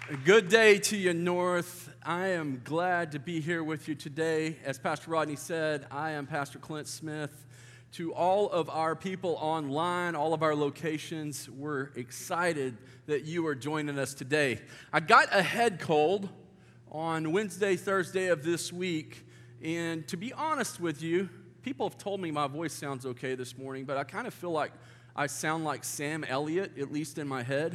Good day to you, North. I am glad to be here with you today. As Pastor Rodney said, I am Pastor Clint Smith. To all of our people online, all of our locations, we're excited that you are joining us today. I got a head cold on Wednesday, Thursday of this week, and to be honest with you, people have told me my voice sounds okay this morning, but I kind of feel like I sound like Sam Elliott, at least in my head.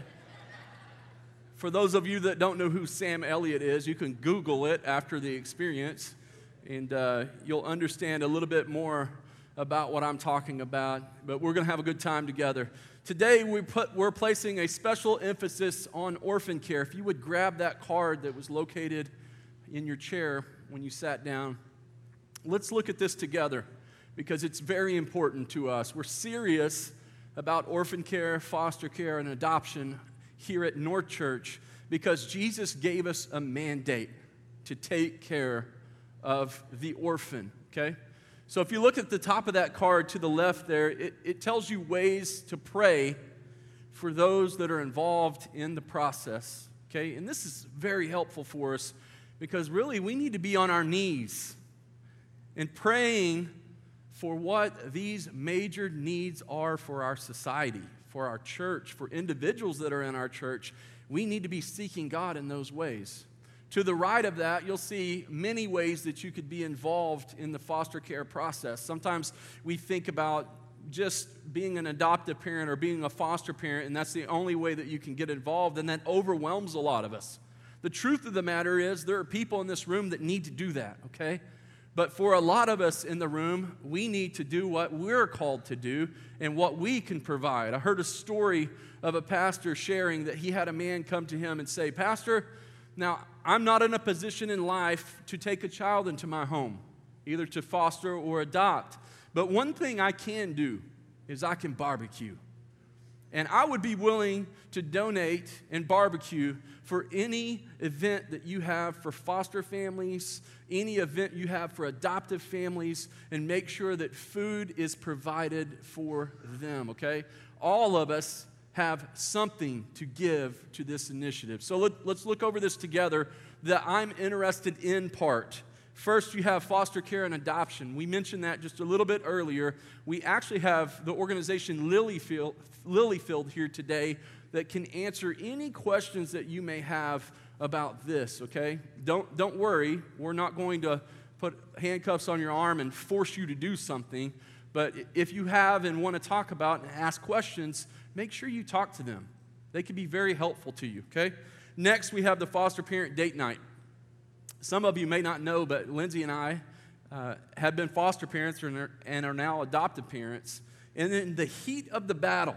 For those of you that don't know who Sam Elliott is, you can Google it after the experience, and you'll understand a little bit more about what I'm talking about. But we're going to have a good time together. Today, we're placing a special emphasis on orphan care. If you would grab that card that was located in your chair when you sat down, let's look at this together because it's very important to us. We're serious about orphan care, foster care, and adoption here at North Church because Jesus gave us a mandate to take care of the orphan, okay? So if you look at the top of that card to the left there, it tells you ways to pray for those that are involved in the process, okay? And this is very helpful for us because really we need to be on our knees and praying for what these major needs are for our society, for our church, for individuals that are in our church. We need to be seeking God in those ways. To the right of that, you'll see many ways that you could be involved in the foster care process. Sometimes we think about just being an adoptive parent or being a foster parent, and that's the only way that you can get involved, and that overwhelms a lot of us. The truth of the matter is there are people in this room that need to do that, okay? But for a lot of us in the room, we need to do what we're called to do and what we can provide. I heard a story of a pastor sharing that he had a man come to him and say, "Pastor, now I'm not in a position in life to take a child into my home, either to foster or adopt. But one thing I can do is I can barbecue. And I would be willing to donate and barbecue for any event that you have for foster families, any event you have for adoptive families, and make sure that food is provided for them," okay? All of us have something to give to this initiative. So let's look over this together, that I'm interested in part. First, you have foster care and adoption. We mentioned that just a little bit earlier. We actually have the organization Lilyfield here today that can answer any questions that you may have about this, okay? Don't worry. We're not going to put handcuffs on your arm and force you to do something. But if you have and want to talk about and ask questions, make sure you talk to them. They can be very helpful to you, okay? Next, we have the foster parent date night. Some of you may not know, but Lindsay and I have been foster parents and are now adoptive parents. And in the heat of the battle,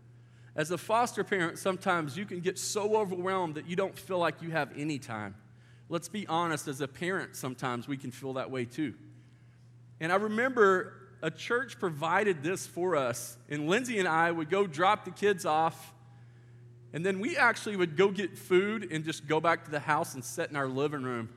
as a foster parent, sometimes you can get so overwhelmed that you don't feel like you have any time. Let's be honest, as a parent, sometimes we can feel that way too. And I remember a church provided this for us, and Lindsay and I would go drop the kids off, and then we actually would go get food and just go back to the house and sit in our living room.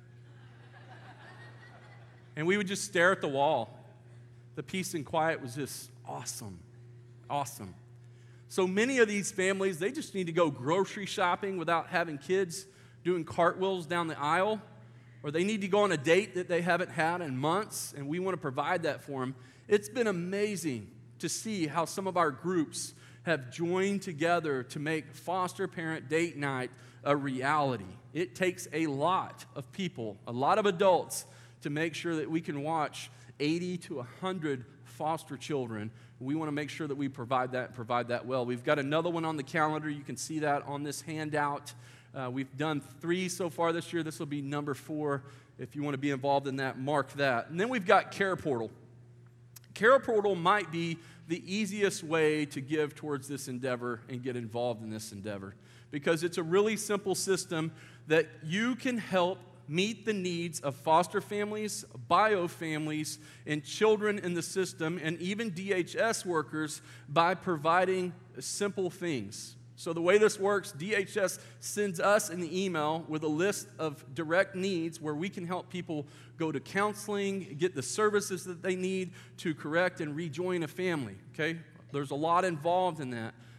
And we would just stare at the wall. The peace and quiet was just awesome, awesome. So many of these families, they just need to go grocery shopping without having kids doing cartwheels down the aisle, or they need to go on a date that they haven't had in months, and we want to provide that for them. It's been amazing to see how some of our groups have joined together to make foster parent date night a reality. It takes a lot of people, a lot of adults, to make sure that we can watch 80 to 100 foster children. We want to make sure that we provide that well. We've got another one on the calendar. You can see that on this handout. We've done 3 so far this year. This will be number 4. If you want to be involved in that, mark that. And then we've got Care Portal. Care Portal might be the easiest way to give towards this endeavor and get involved in this endeavor because it's a really simple system that you can help meet the needs of foster families, bio families, and children in the system, and even DHS workers by providing simple things. So the way this works, DHS sends us an email with a list of direct needs where we can help people go to counseling, get the services that they need to correct and rejoin a family, okay? There's a lot involved in that.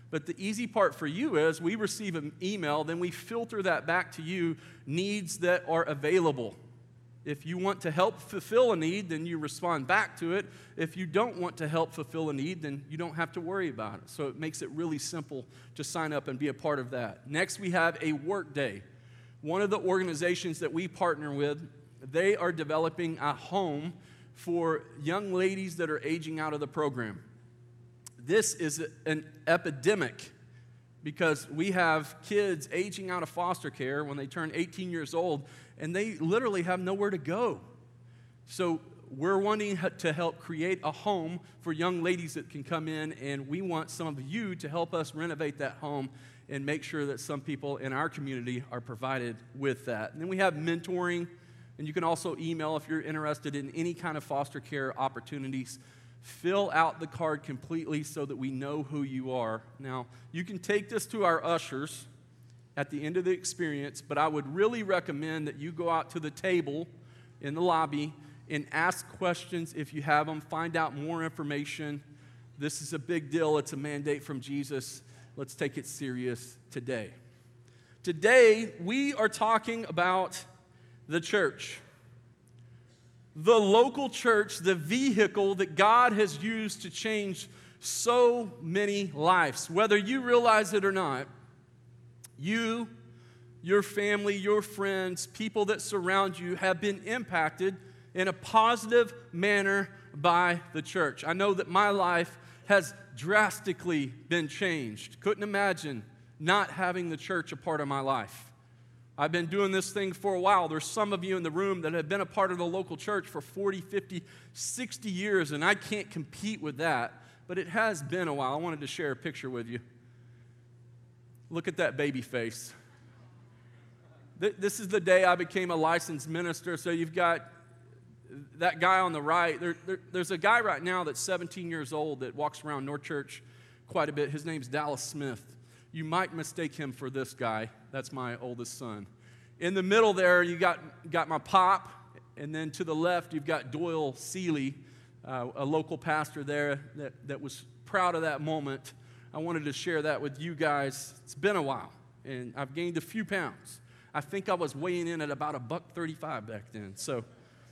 But the easy part for you is we receive an email, then we filter that back to you, needs that are available. If you want to help fulfill a need, then you respond back to it. If you don't want to help fulfill a need, then you don't have to worry about it. So it makes it really simple to sign up and be a part of that. Next, we have a work day. One of the organizations that we partner with, they are developing a home for young ladies that are aging out of the program. This is an epidemic because we have kids aging out of foster care when they turn 18 years old, and they literally have nowhere to go. So we're wanting to help create a home for young ladies that can come in, and we want some of you to help us renovate that home and make sure that some people in our community are provided with that. And then we have mentoring, and you can also email if you're interested in any kind of foster care opportunities. Fill out the card completely so that we know who you are. Now, you can take this to our ushers at the end of the experience, but I would really recommend that you go out to the table in the lobby and ask questions if you have them. Find out more information. This is a big deal. It's a mandate from Jesus. Let's take it serious today. Today, we are talking about the church. The local church, the vehicle that God has used to change so many lives. Whether you realize it or not, you, your family, your friends, people that surround you have been impacted in a positive manner by the church. I know that my life has drastically been changed. Couldn't imagine not having the church a part of my life. I've been doing this thing for a while. There's some of you in the room that have been a part of the local church for 40, 50, 60 years, and I can't compete with that, but it has been a while. I wanted to share a picture with you. Look at that baby face. This is the day I became a licensed minister, so you've got that guy on the right. There's a guy right now that's 17 years old that walks around North Church quite a bit. His name's Dallas Smith. You might mistake him for this guy. That's my oldest son. In the middle there, you got my pop, and then to the left, you've got Doyle Seeley, a local pastor there that was proud of that moment. I wanted to share that with you guys. It's been a while, and I've gained a few pounds. I think I was weighing in at about $135 back then. So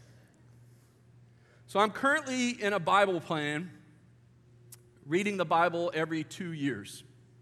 I'm currently in a Bible plan, reading the Bible every 2 years.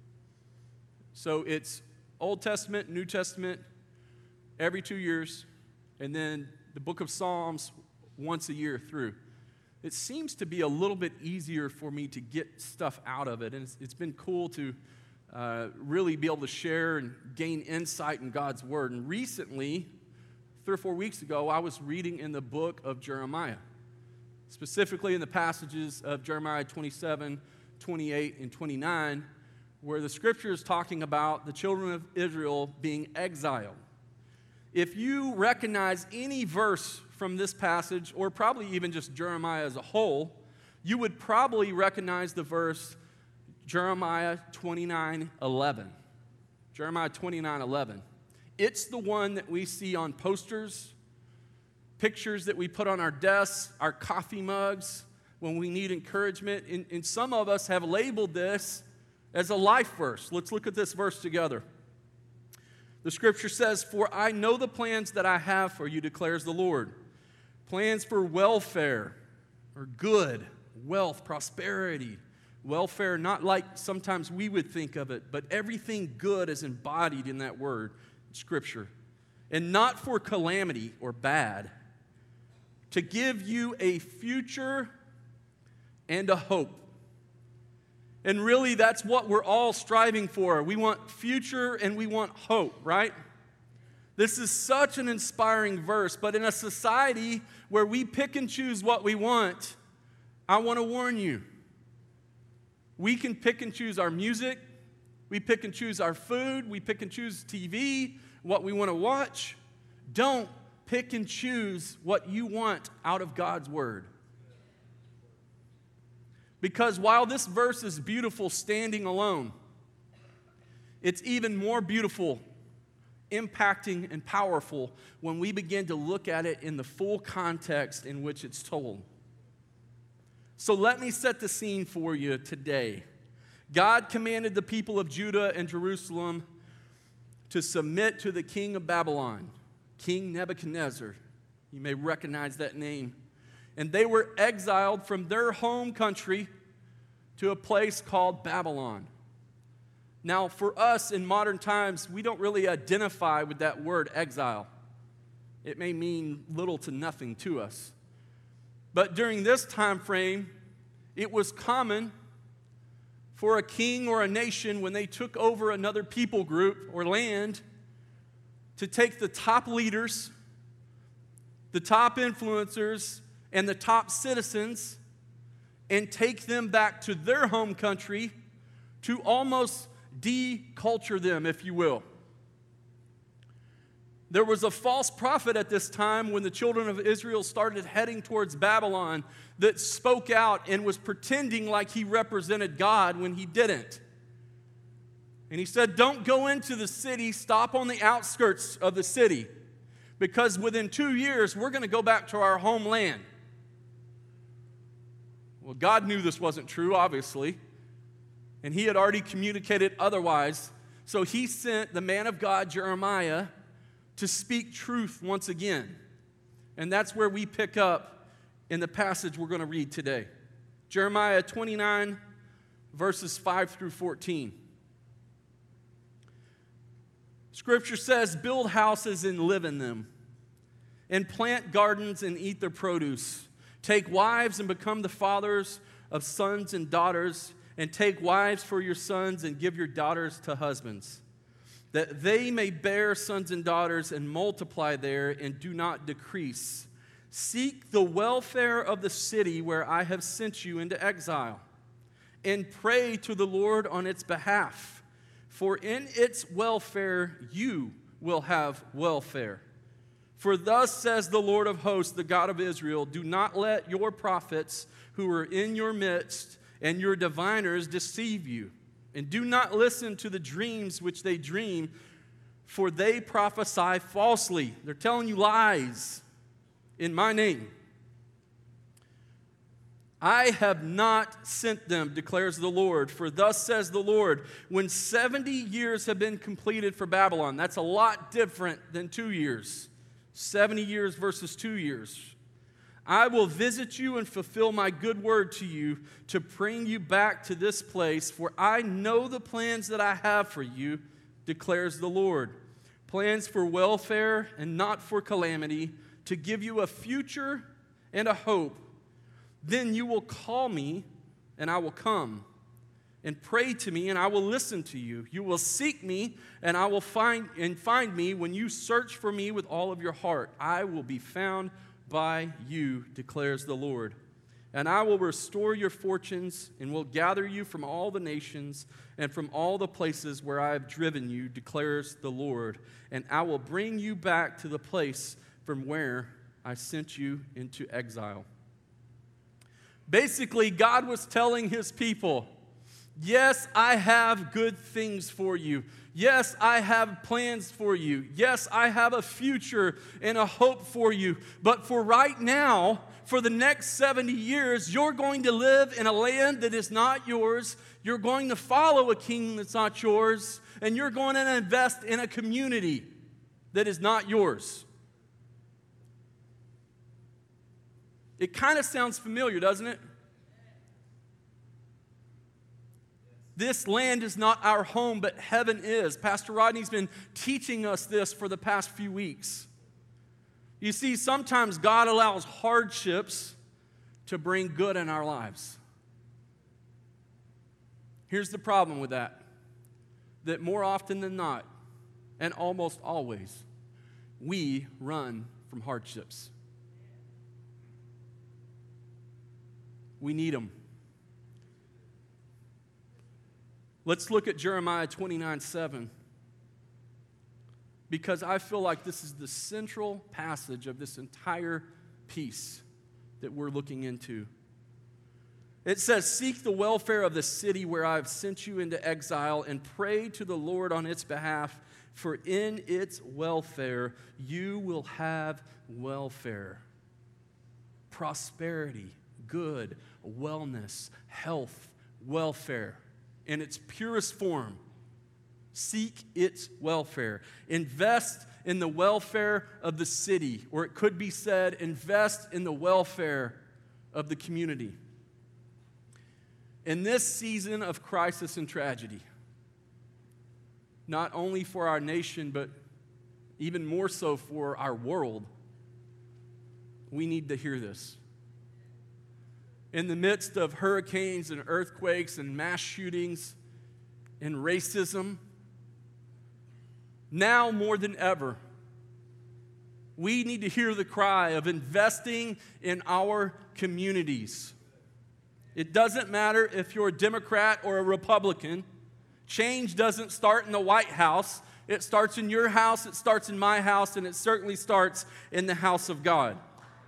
So it's Old Testament, New Testament, every 2 years, and then the book of Psalms once a year through. It seems to be a little bit easier for me to get stuff out of it, and it's been cool to really be able to share and gain insight in God's Word. And recently, 3 or 4 weeks ago, I was reading in the book of Jeremiah, specifically in the passages of Jeremiah 27, 28, and 29, where the scripture is talking about the children of Israel being exiled. If you recognize any verse from this passage, or probably even just Jeremiah as a whole, you would probably recognize the verse Jeremiah 29:11. Jeremiah 29:11. It's the one that we see on posters, pictures that we put on our desks, our coffee mugs when we need encouragement. And some of us have labeled this as a life verse. Let's look at this verse together. The scripture says, "For I know the plans that I have for you, declares the Lord. Plans for welfare, or good, wealth, prosperity. Welfare, not like sometimes we would think of it, but everything good is embodied in that word, scripture. And not for calamity or bad, to give you a future and a hope." And really, that's what we're all striving for. We want future and we want hope, right? This is such an inspiring verse, but in a society where we pick and choose what we want, I want to warn you. We can pick and choose our music, we pick and choose our food, we pick and choose TV, what we want to watch. Don't pick and choose what you want out of God's Word. Because while this verse is beautiful standing alone, it's even more beautiful, impacting, and powerful when we begin to look at it in the full context in which it's told. So let me set the scene for you today. God commanded the people of Judah and Jerusalem to submit to the king of Babylon, King Nebuchadnezzar. You may recognize that name. And they were exiled from their home country to a place called Babylon. Now, for us in modern times, we don't really identify with that word exile. It may mean little to nothing to us. But during this time frame, it was common for a king or a nation, when they took over another people group or land, to take the top leaders, the top influencers, and the top citizens and take them back to their home country to almost deculture them, if you will. There was a false prophet at this time when the children of Israel started heading towards Babylon that spoke out and was pretending like he represented God when he didn't. And he said, don't go into the city, stop on the outskirts of the city, because within 2 years, we're going to go back to our homeland. Well, God knew this wasn't true, obviously, and he had already communicated otherwise. So he sent the man of God, Jeremiah, to speak truth once again. And that's where we pick up in the passage we're going to read today. Jeremiah 29, verses 5 through 14. Scripture says, build houses and live in them, and plant gardens and eat their produce. Take wives and become the fathers of sons and daughters, and take wives for your sons and give your daughters to husbands, that they may bear sons and daughters and multiply there and do not decrease. Seek the welfare of the city where I have sent you into exile, and pray to the Lord on its behalf, for in its welfare you will have welfare. For thus says the Lord of hosts, the God of Israel, do not let your prophets who are in your midst and your diviners deceive you. And do not listen to the dreams which they dream, for they prophesy falsely. They're telling you lies in my name. I have not sent them, declares the Lord. For thus says the Lord, when 70 years have been completed for Babylon, that's a lot different than 2 years. 70 years versus 2 years. I will visit you and fulfill my good word to you to bring you back to this place, for I know the plans that I have for you, declares the Lord. Plans for welfare and not for calamity, to give you a future and a hope. Then you will call me, and I will come, and pray to me, and I will listen to you. You will seek me, and I will find me when you search for me with all of your heart. I will be found by you, declares the Lord. And I will restore your fortunes and will gather you from all the nations and from all the places where I have driven you, declares the Lord. And I will bring you back to the place from where I sent you into exile. Basically, God was telling his people, yes, I have good things for you. Yes, I have plans for you. Yes, I have a future and a hope for you. But for right now, for the next 70 years, you're going to live in a land that is not yours. You're going to follow a king that's not yours. And you're going to invest in a community that is not yours. It kind of sounds familiar, doesn't it? This land is not our home, but heaven is. Pastor Rodney's been teaching us this for the past few weeks. You see, sometimes God allows hardships to bring good in our lives. Here's the problem with that more often than not, and almost always, we run from hardships. We need them. Let's look at Jeremiah 29:7, because I feel like this is the central passage of this entire piece that we're looking into. It says, seek the welfare of the city where I have sent you into exile and pray to the Lord on its behalf, for in its welfare you will have welfare, prosperity, good, wellness, health, welfare. in its purest form. Seek its welfare. Invest in the welfare of the city, or it could be said, invest in the welfare of the community. In this season of crisis and tragedy, not only for our nation, but even more so for our world, we need to hear this. In the midst of hurricanes and earthquakes and mass shootings and racism, now more than ever, we need to hear the cry of investing in our communities. It doesn't matter if you're a Democrat or a Republican. Change doesn't start in the White House. It starts in your house, it starts in my house, and it certainly starts in the house of God.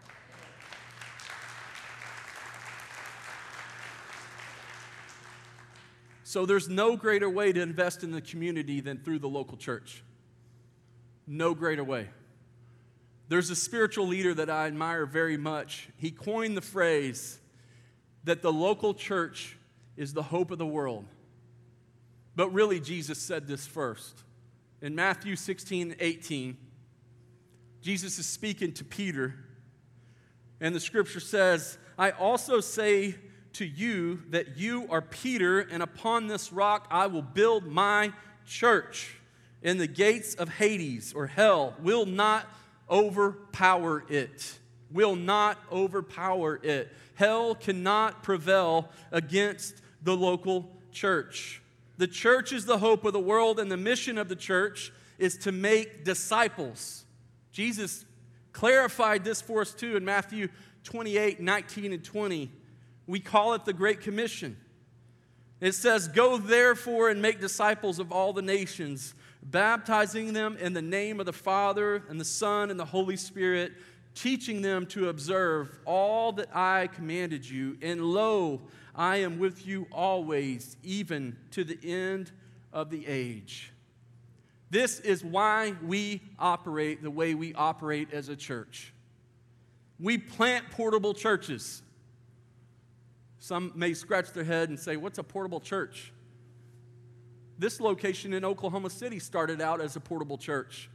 So there's no greater way to invest in the community than through the local church. No greater way. There's a spiritual leader that I admire very much. He coined the phrase that the local church is the hope of the world. But really, Jesus said this first. In Matthew 16:18, Jesus is speaking to Peter, and the scripture says, I also say to you that you are Peter, and upon this rock I will build my church, and the gates of Hades, or hell, will not overpower it. Will not overpower it. Hell cannot prevail against the local church. The church is the hope of the world, and the mission of the church is to make disciples. Jesus clarified this for us too in Matthew 28:19 and 20. We call it the Great Commission. It says, go therefore and make disciples of all the nations, baptizing them in the name of the Father and the Son and the Holy Spirit, teaching them to observe all that I commanded you. And lo, I am with you always, even to the end of the age. This is why we operate the way we operate as a church. We plant portable churches. Some may scratch their head and say, what's a portable church? This location in Oklahoma City started out as a portable church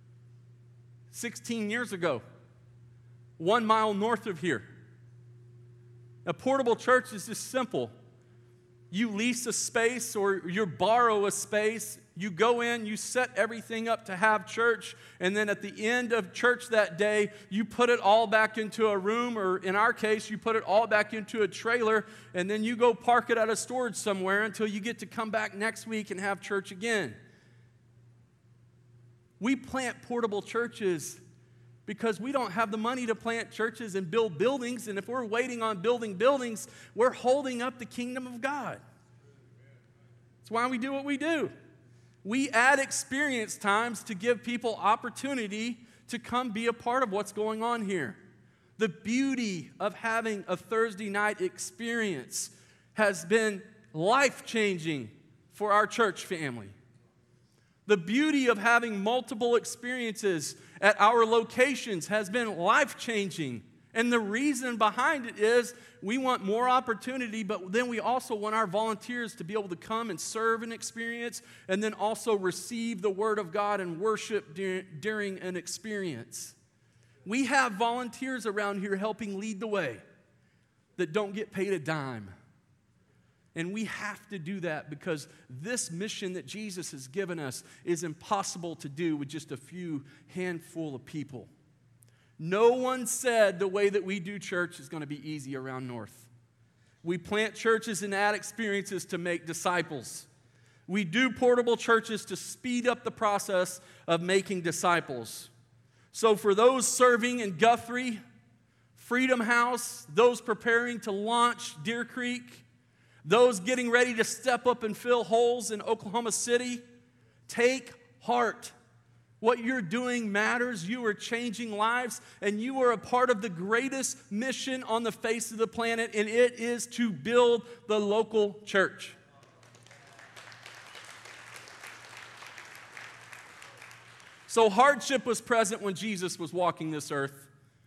16 years ago, 1 mile north of here. A portable church is just simple. You lease a space or you borrow a space. You go in, you set everything up to have church, and then at the end of church that day, you put it all back into a room, or in our case, you put it all back into a trailer, and then you go park it at a storage somewhere until you get to come back next week and have church again. We plant portable churches because we don't have the money to plant churches and build buildings, and if we're waiting on building buildings, we're holding up the kingdom of God. That's why we do what we do. We add experience times to give people opportunity to come be a part of what's going on here. The beauty of having a Thursday night experience has been life-changing for our church family. The beauty of having multiple experiences at our locations has been life-changing. And the reason behind it is we want more opportunity, but then we also want our volunteers to be able to come and serve an experience and then also receive the Word of God and worship during an experience. We have volunteers around here helping lead the way that don't get paid a dime. And we have to do that because this mission that Jesus has given us is impossible to do with just a few handful of people. No one said the way that we do church is going to be easy around North. We plant churches and add experiences to make disciples. We do portable churches to speed up the process of making disciples. So for those serving in Guthrie, Freedom House, those preparing to launch Deer Creek, those getting ready to step up and fill holes in Oklahoma City, take heart. What you're doing matters. You are changing lives, and you are a part of the greatest mission on the face of the planet, and it is to build the local church. So hardship was present when Jesus was walking this earth.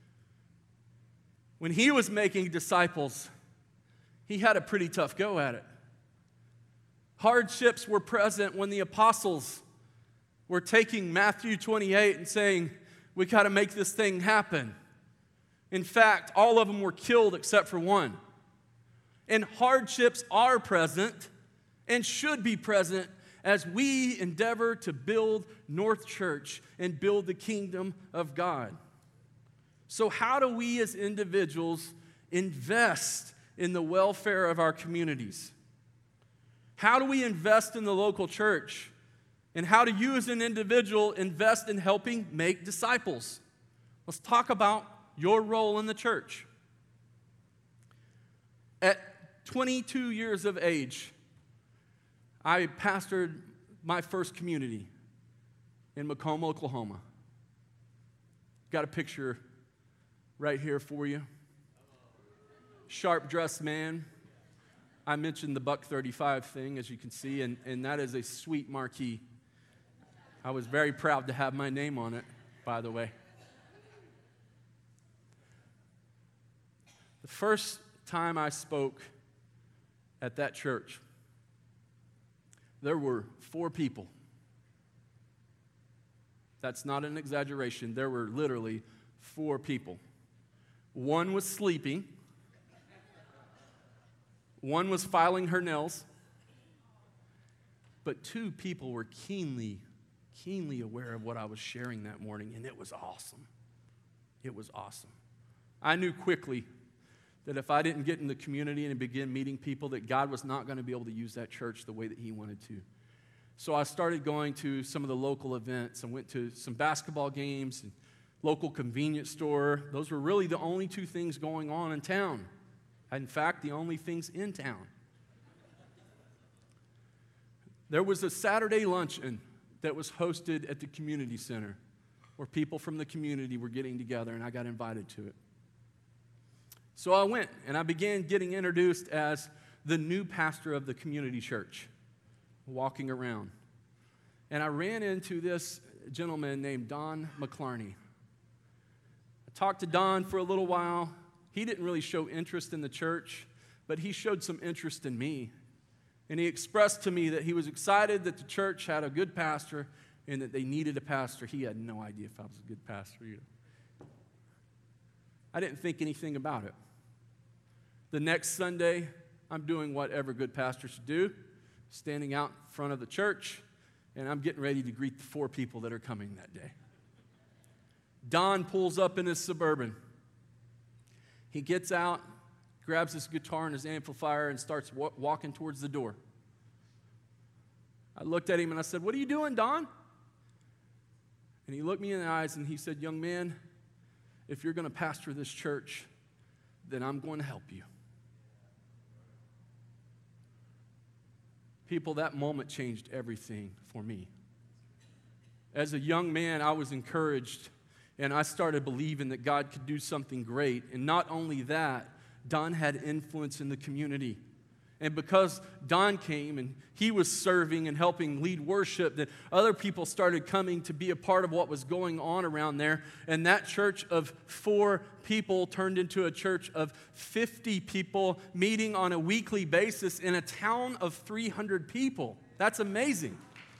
When he was making disciples, he had a pretty tough go at it. Hardships were present when the apostles were taking Matthew 28 and saying, we got to make this thing happen. In fact, all of them were killed except for one. And hardships are present and should be present as we endeavor to build North Church and build the kingdom of God. So how do we as individuals invest in the welfare of our communities? How do we invest in the local church? And how do you as an individual invest in helping make disciples? Let's talk about your role in the church. At 22 years of age, I pastored my first community in Macomb, Oklahoma. Got a picture right here for you. Sharp-dressed man. I mentioned the Buck 35 thing, as you can see, and that is a sweet marquee. I was very proud to have my name on it, by the way. The first time I spoke at that church, there were 4 people. That's not an exaggeration. There were literally 4 people. One was sleeping. One was filing her nails. But 2 people were keenly aware of what I was sharing that morning, and it was awesome. It was awesome. I knew quickly that if I didn't get in the community and begin meeting people, that God was not going to be able to use that church the way that He wanted to. So I started going to some of the local events. I went to some basketball games and local convenience store. Those were really the only 2 things going on in town. In fact, the only things in town. There was a Saturday luncheon that was hosted at the community center where people from the community were getting together, and I got invited to it. So I went, and I began getting introduced as the new pastor of the community church, walking around. And I ran into this gentleman named Don McClarney. I talked to Don for a little while. He didn't really show interest in the church, but he showed some interest in me. And he expressed to me that he was excited that the church had a good pastor and that they needed a pastor. He had no idea if I was a good pastor either. I didn't think anything about it. The next Sunday, I'm doing what every good pastor should do, standing out in front of the church, and I'm getting ready to greet the 4 people that are coming that day. Don pulls up in his Suburban. He gets out, grabs his guitar and his amplifier, and starts walking towards the door. I looked at him and I said, "What are you doing, Don?" And he looked me in the eyes and he said, "Young man, if you're going to pastor this church, then I'm going to help you." People, that moment changed everything for me. As a young man, I was encouraged, and I started believing that God could do something great. And not only that, Don had influence in the community. And because Don came and he was serving and helping lead worship, that other people started coming to be a part of what was going on around there. And that church of 4 people turned into a church of 50 people meeting on a weekly basis in a town of 300 people. That's amazing.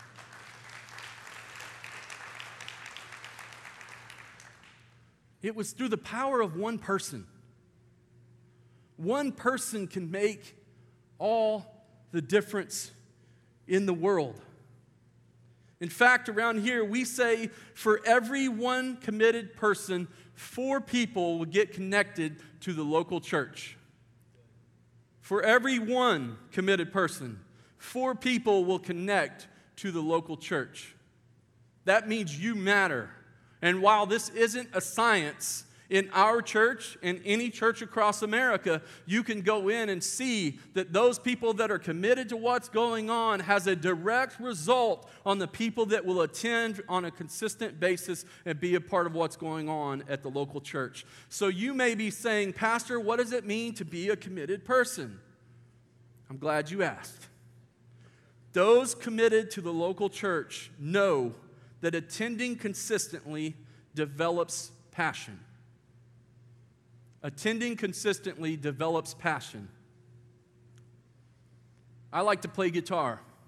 It was through the power of one person. One person can make all the difference in the world. In fact, around here, we say for every one committed person, 4 people will get connected to the local church. For every one committed person, 4 people will connect to the local church. That means you matter. And while this isn't a science, in our church and any church across America, you can go in and see that those people that are committed to what's going on has a direct result on the people that will attend on a consistent basis and be a part of what's going on at the local church. So you may be saying, "Pastor, what does it mean to be a committed person?" I'm glad you asked. Those committed to the local church know that attending consistently develops passion. Attending consistently develops passion. I like to play guitar.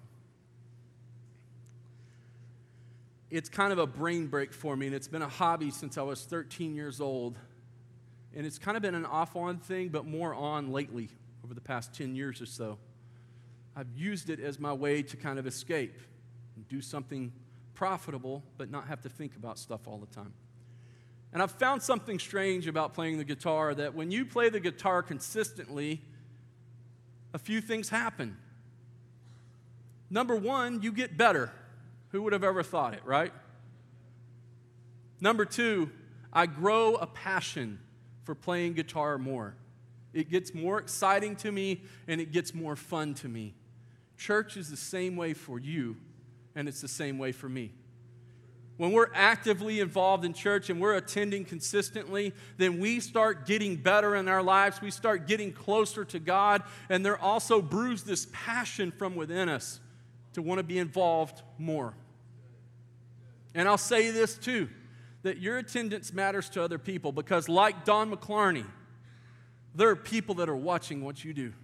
it's kind of a brain break for me, and it's been a hobby since I was 13 years old. And it's kind of been an off-on thing, but more on lately, over the past 10 years or so. I've used it as my way to kind of escape and do something profitable, but not have to think about stuff all the time. And I've found something strange about playing the guitar, that when you play the guitar consistently, a few things happen. Number one, you get better. Who would have ever thought it, right? Number two, I grow a passion for playing guitar more. It gets more exciting to me, and it gets more fun to me. Church is the same way for you, and it's the same way for me. When we're actively involved in church and we're attending consistently, then we start getting better in our lives. We start getting closer to God, and there also brews this passion from within us to want to be involved more. And I'll say this too, that your attendance matters to other people, because like Don McClarney, there are people that are watching what you do.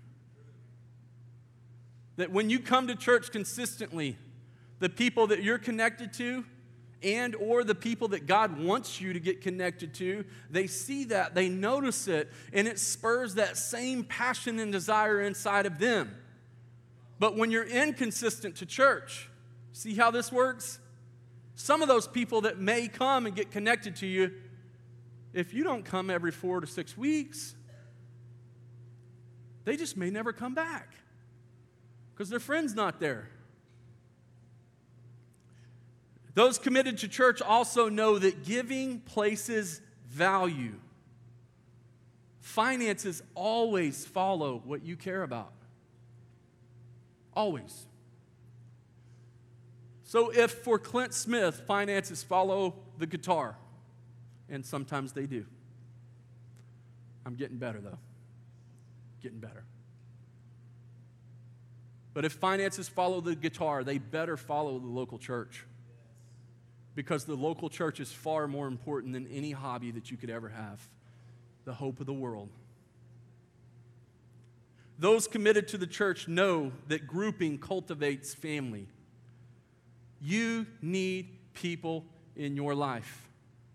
That when you come to church consistently, the people that you're connected to and or the people that God wants you to get connected to, they see that, they notice it, and it spurs that same passion and desire inside of them. But when you're inconsistent to church, see how this works? Some of those people that may come and get connected to you, if you don't come every 4 to 6 weeks, they just may never come back because their friend's not there. Those committed to church also know that giving places value. Finances always follow what you care about. Always. So if for Clint Smith, finances follow the guitar, and sometimes they do. I'm getting better, though. Getting better. But if finances follow the guitar, they better follow the local church. Because the local church is far more important than any hobby that you could ever have. The hope of the world. Those committed to the church know that grouping cultivates family. You need people in your life.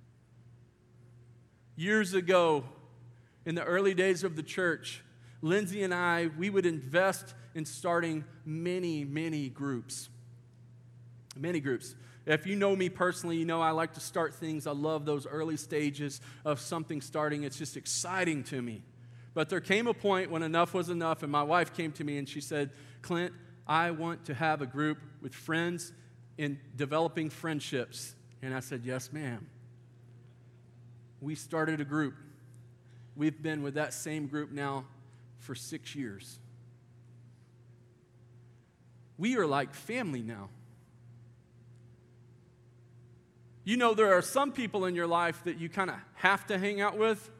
Years ago, in the early days of the church, Lindsay and I, we would invest in starting many groups. Many groups. If you know me personally, you know I like to start things. I love those early stages of something starting. It's just exciting to me. But there came a point when enough was enough, and my wife came to me and she said, Clint, I want to have a group with friends in developing friendships. And I said, yes, ma'am. We started a group. We've been with that same group now for 6 years. We are like family now. You know, there are some people in your life that you kind of have to hang out with.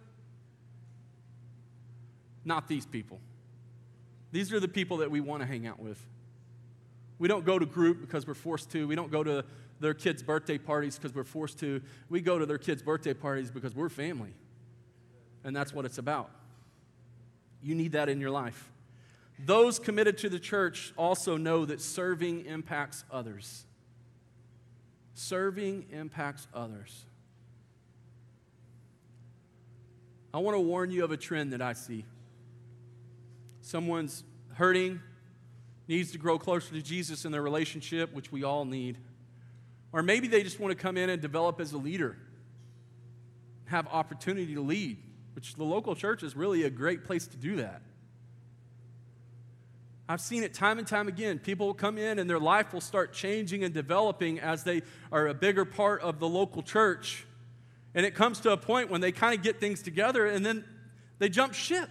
Not these people. These are the people that we want to hang out with. We don't go to group because we're forced to. We don't go to their kids' birthday parties because we're forced to. We go to their kids' birthday parties because we're family. And that's what it's about. You need that in your life. Those committed to the church also know that serving impacts others. Serving impacts others. I want to warn you of a trend that I see. Someone's hurting, needs to grow closer to Jesus in their relationship, which we all need. Or maybe they just want to come in and develop as a leader, have opportunity to lead, which the local church is really a great place to do that. I've seen it time and time again. People will come in and their life will start changing and developing as they are a bigger part of the local church. And it comes to a point when they kind of get things together and then they jump ship.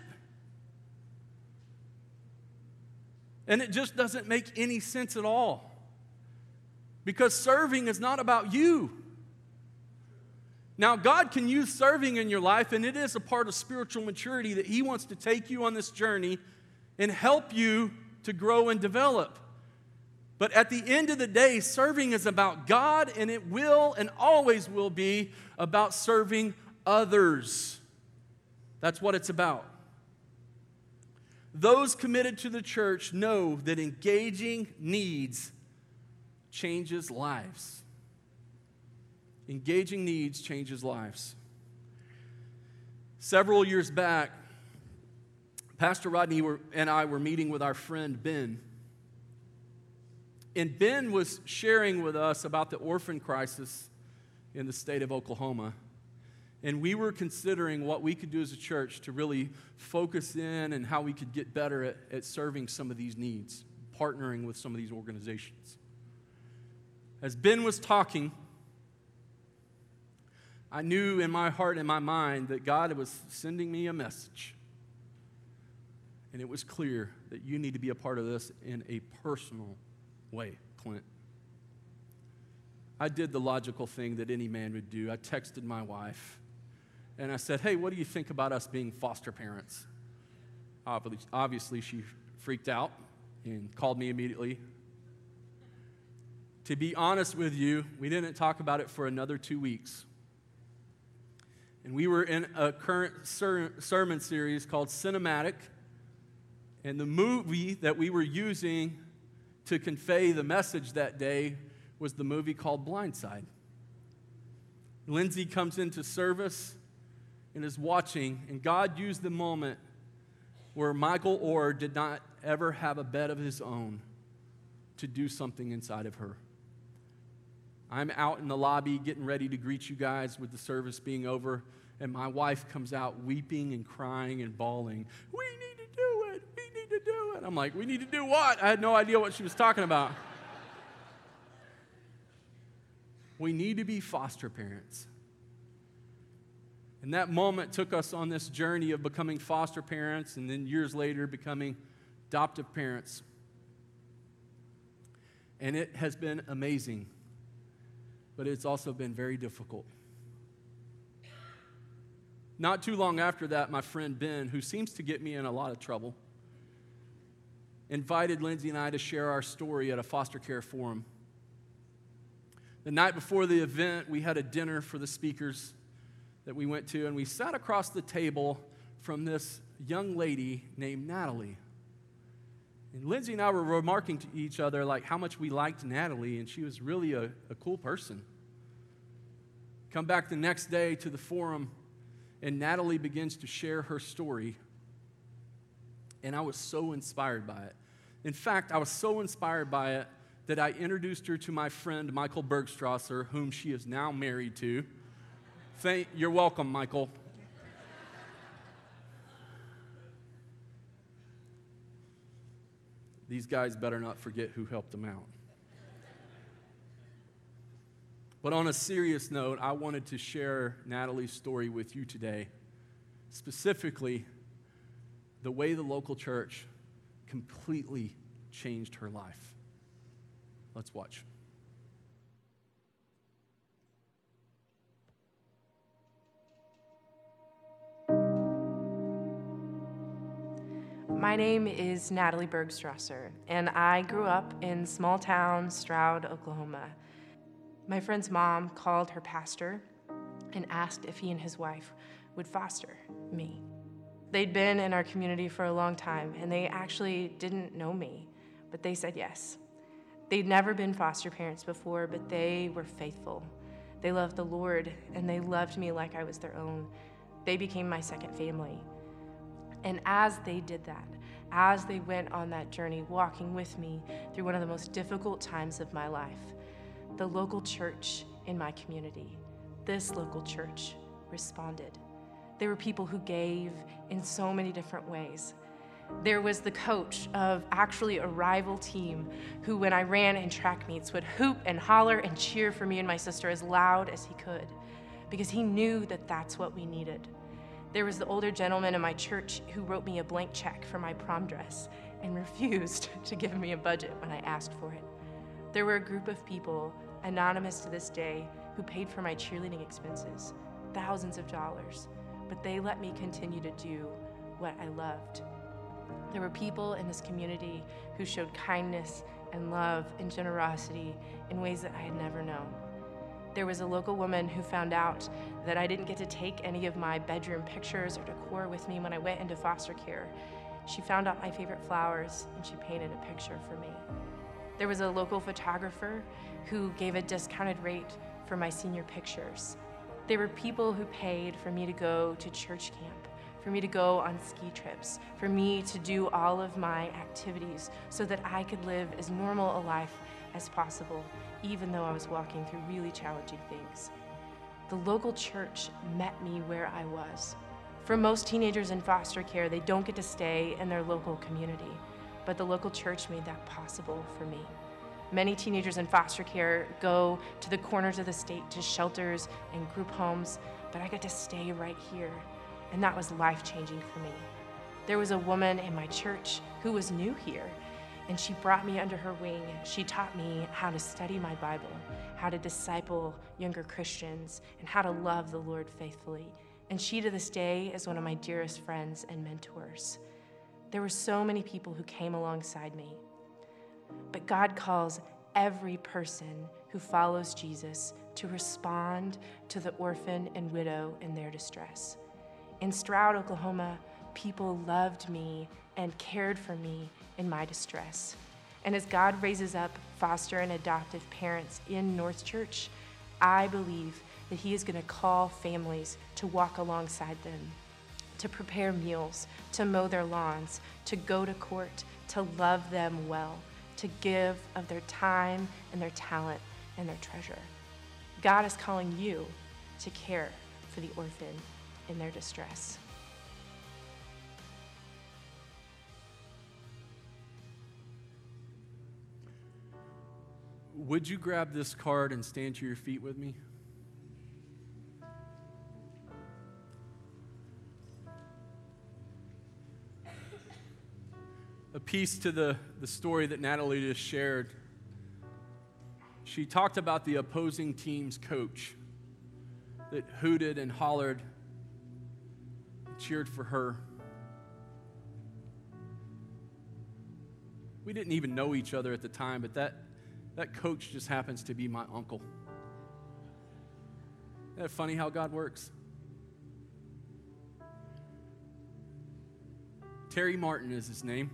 And it just doesn't make any sense at all. Because serving is not about you. Now, God can use serving in your life, and it is a part of spiritual maturity that He wants to take you on this journey and help you to grow and develop. But at the end of the day, serving is about God, and it will and always will be about serving others. That's what it's about. Those committed to the church know that engaging needs changes lives. Engaging needs changes lives. Several years back, Pastor Rodney and I were meeting with our friend Ben. And Ben was sharing with us about the orphan crisis in the state of Oklahoma. And we were considering what we could do as a church to really focus in and how we could get better at serving some of these needs, partnering with some of these organizations. As Ben was talking, I knew in my heart and my mind that God was sending me a message. And it was clear that you need to be a part of this in a personal way, Clint. I did the logical thing that any man would do. I texted my wife, and I said, hey, what do you think about us being foster parents? Obviously, she freaked out and called me immediately. To be honest with you, we didn't talk about it for another 2 weeks. And we were in a current sermon series called Cinematic, and the movie that we were using to convey the message that day was the movie called Blindside. Lindsay comes into service and is watching, and God used the moment where Michael Orr did not ever have a bed of his own to do something inside of her. I'm out in the lobby getting ready to greet you guys with the service being over, and my wife comes out weeping and crying and bawling. We need to do it. We need to do it. I'm like, we need to do what? I had no idea what she was talking about. We need to be foster parents. And that moment took us on this journey of becoming foster parents and then years later becoming adoptive parents. And it has been amazing, but it's also been very difficult. Not too long after that, my friend Ben, who seems to get me in a lot of trouble, invited Lindsay and I to share our story at a foster care forum. The night before the event, we had a dinner for the speakers that we went to, and we sat across the table from this young lady named Natalie. And Lindsay and I were remarking to each other like how much we liked Natalie, and she was really a cool person. Come back the next day to the forum, and Natalie begins to share her story, and I was so inspired by it. In fact, I was so inspired by it that I introduced her to my friend Michael Bergstrasser, whom she is now married to. You're welcome, Michael. These guys better not forget who helped them out. But on a serious note, I wanted to share Natalie's story with you today, specifically the way the local church completely changed her life. Let's watch. My name is Natalie Bergstrasser, and I grew up in small town Stroud, Oklahoma. My friend's mom called her pastor and asked if he and his wife would foster me. They'd been in our community for a long time, and they actually didn't know me, but they said yes. They'd never been foster parents before, but they were faithful. They loved the Lord, and they loved me like I was their own. They became my second family. And as they did that, as they went on that journey, walking with me through one of the most difficult times of my life, the local church in my community, this local church, responded. There were people who gave in so many different ways. There was the coach of actually a rival team who, when I ran in track meets, would hoop and holler and cheer for me and my sister as loud as he could, because he knew that that's what we needed. There was the older gentleman in my church who wrote me a blank check for my prom dress and refused to give me a budget when I asked for it. There were a group of people, anonymous to this day, who paid for my cheerleading expenses, thousands of dollars, but they let me continue to do what I loved. There were people in this community who showed kindness and love and generosity in ways that I had never known. There was a local woman who found out that I didn't get to take any of my bedroom pictures or decor with me when I went into foster care. She found out my favorite flowers and she painted a picture for me. There was a local photographer who gave a discounted rate for my senior pictures. They were people who paid for me to go to church camp, for me to go on ski trips, for me to do all of my activities so that I could live as normal a life as possible, even though I was walking through really challenging things. The local church met me where I was. For most teenagers in foster care, they don't get to stay in their local community, but the local church made that possible for me. Many teenagers in foster care go to the corners of the state to shelters and group homes, but I got to stay right here, and that was life-changing for me. There was a woman in my church who was new here, and she brought me under her wing. She taught me how to study my Bible, how to disciple younger Christians, and how to love the Lord faithfully. And she, to this day, is one of my dearest friends and mentors. There were so many people who came alongside me. But God calls every person who follows Jesus to respond to the orphan and widow in their distress. In Stroud, Oklahoma, people loved me and cared for me in my distress. And as God raises up foster and adoptive parents in North Church, I believe that He is going to call families to walk alongside them, to prepare meals, to mow their lawns, to go to court, to love them well, to give of their time and their talent and their treasure. God is calling you to care for the orphan in their distress. Would you grab this card and stand to your feet with me? A piece to the story that Natalie just shared. She talked about the opposing team's coach that hooted and hollered, and cheered for her. We didn't even know each other at the time, but that coach just happens to be my uncle. Isn't that funny how God works? Terry Martin is his name.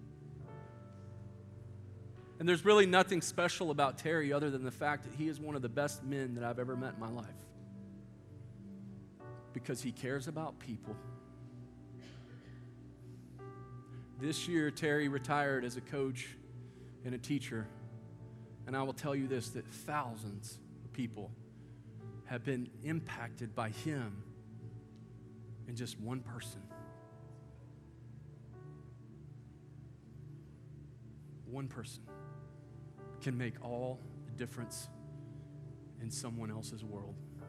And there's really nothing special about Terry other than the fact that he is one of the best men that I've ever met in my life. Because he cares about people. This year, Terry retired as a coach and a teacher. And I will tell you this, that thousands of people have been impacted by him and just one person. One person can make all the difference in someone else's world.